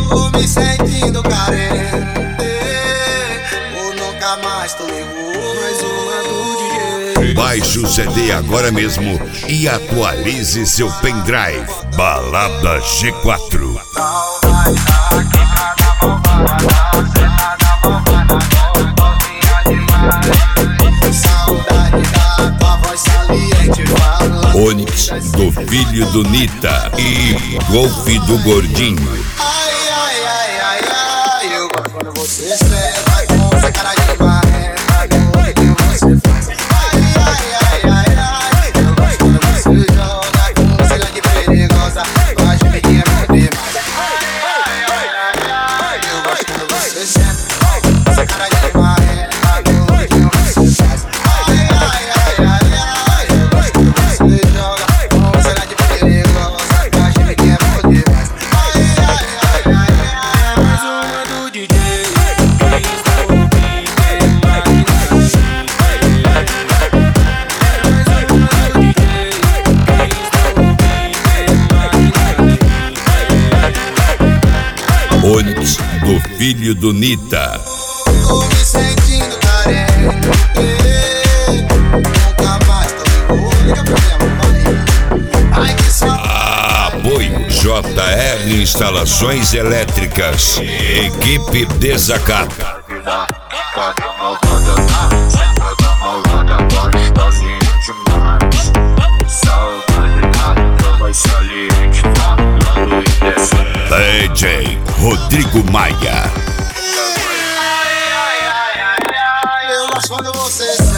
Tô me sentindo carente, ou nunca mais tu ligou. Mais uma do DJ. Baixe o CD agora mesmo e atualize seu pendrive. Balada G4. Saudade da tua voz saliente falando. Onix do filho do Nita e Golf do Gordinho. Ai, ai, ai, ai, ai, eu gosto quando você senta com essa cara de marrenta, que você faz. Ai, ai, ai, ai, ai, eu gosto quando você joga com essa grande perigosa, com a gente que é muito demais. Ai, ai, ai, ai, eu gosto quando você senta com essa cara de marrenta, que você faz. Ai, ai, ai, ai, ai, eu gosto quando você joga com essa grande perigosa, com a gente que é muito demais. Ai, ai, ai, ai, ai, mais uma do DJ. Onix do filho do Nita. Tô me sentindo carente, nunca mais tô me liga pra minha mãe. Ai, que saudade. Apoio JR Instalações Elétricas. Equipe Desacato. DJ Rodrigo Maia. Eu gosto quando você